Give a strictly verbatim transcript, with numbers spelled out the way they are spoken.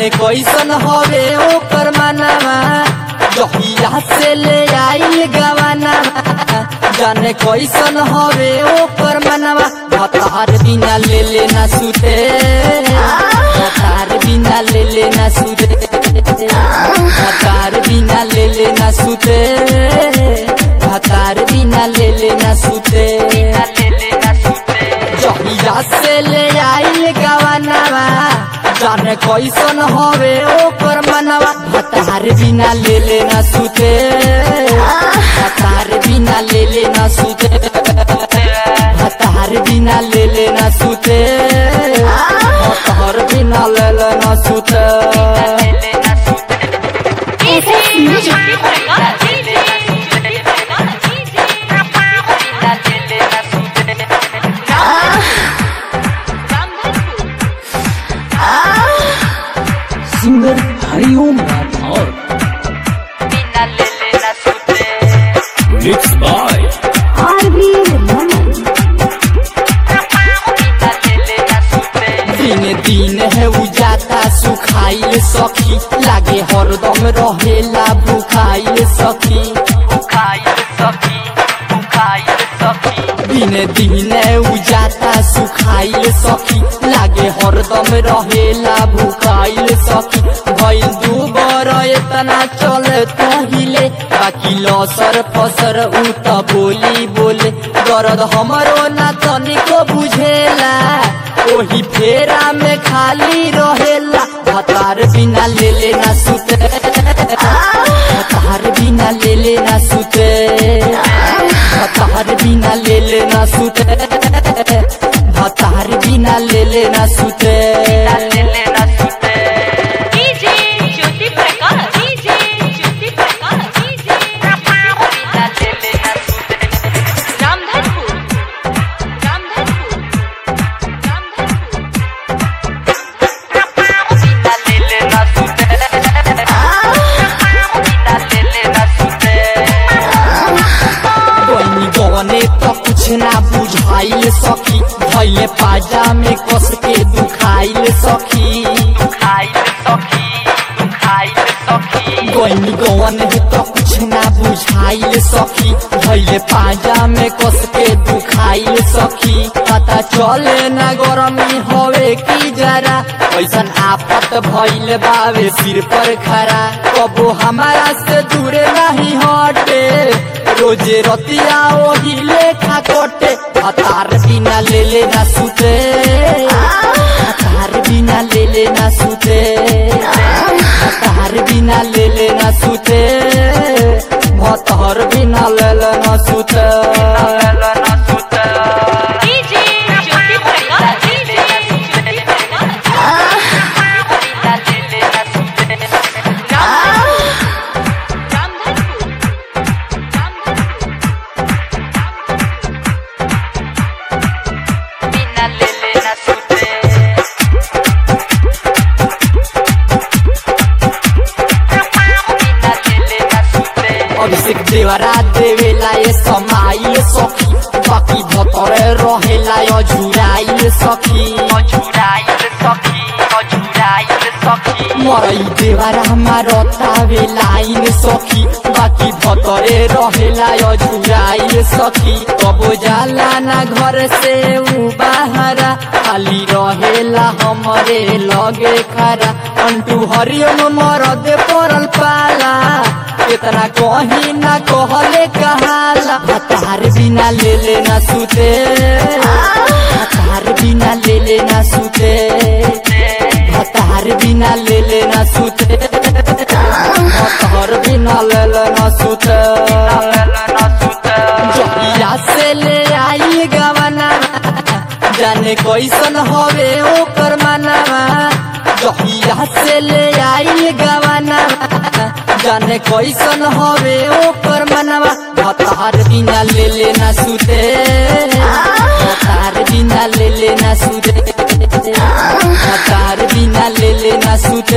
जाने कैसन हवे ओकर मनवा जहिया से ले आइल गवाना जाने कैसन हवे ओकर मनवा भतार बिना ले लेना सुते भतार बिना ले लेना सुते भतार बिना ले लेना सुते भतार बिना ले लेना सुते जहिया से ले आइल गवाना जाने कैसन हवे ओकर मनवा भतार बिना ले लेना सुते भतार बिना ले लेना सुते भतार बिना ले लेना सुते भतार बिना ले लेना सुते singer Hariom Rathore mix by R V Raman. दिन दिन है उजाता सुखाइल सखी लागे हरदम रहेला भूखाइल सखी भूखाइल सखी भूखाइल सखी दिन दिन उजाता सुखाइल सखी लागे हरदम रहेला भूखाइल सखी भइल दू बर एतना चले तहिले बाकी लसर फसर उ त बोली बोले दर्द हमरो ना तनिको बुझेला ओही फेरा में खाली रहेला भतार बिना ले लेना सुते भतार बिना ले लेना सुते भतार बिना ले लेना सुते भतार बिना ले लेना सुते ले लेना सुते DJ Jyoti Prakash DJ Jyoti Prakash DJ बिना ले लेना सुते रामधनपुर रामधनपुर रामधनपुर बिना ले लेना सुते बिना ले लेना सुते कोई गवने तो कुछ ना बुझाइल सखी भइले पाजा में कस के दुखाइल सखी दुखाइल सखी दुखाइल सखी कोई गवने तो कुछ ना बुझाइल सखी भइले पाजा में कस के दुखाइल सखी पता चले ना गरमी होवे की जरा ऐसन आफत भइल बावे सिर पर खरा कबो हमारा से दूर नहीं हटे रोजे रतिया ओही लेखा कोटे भतार बिना ले लेना सुते भतार बिना ले लेना सुते भतार बिना ले लेना सुते भतार बिना ले लेना सुते डीजे ज्योति प्रकाश डीजे ज्योति प्रकाश बिना ले लेना सुते रामधनपुर बिना ले लेना सुते बिना ले लेना सुते अभिषेक देवरा देवेला ये समाइल सखी बाकी भतरे रहेला अझुराइल सखी अझुराइल सखी अझुराइल सखी मरई देवरा हमारा तावे लाइन सखी बाकी भतरे रहेला अझुराइल सखी कबो जाला ना घर से उ बाहरा खाली रहेला हमरे लगे खरा अंटू हरिओम मरद पड़ल पाला इतना कहीं ना कहले कहाला भतार बिना ले लेना सुते भतार बिना ले लेना सुते भतार बिना ले लेना सुते भतार बिना ले लेना सुते जहिया से ले आइल गवाना जाने कैसन हवे ओकर मनवा जहिया से ले आइल गवाना जाने कैसन हवे ओकर मनवा भतार बिना ले लेना सुते भतार बिना ले लेना सुते भतार बिना ले लेना सुते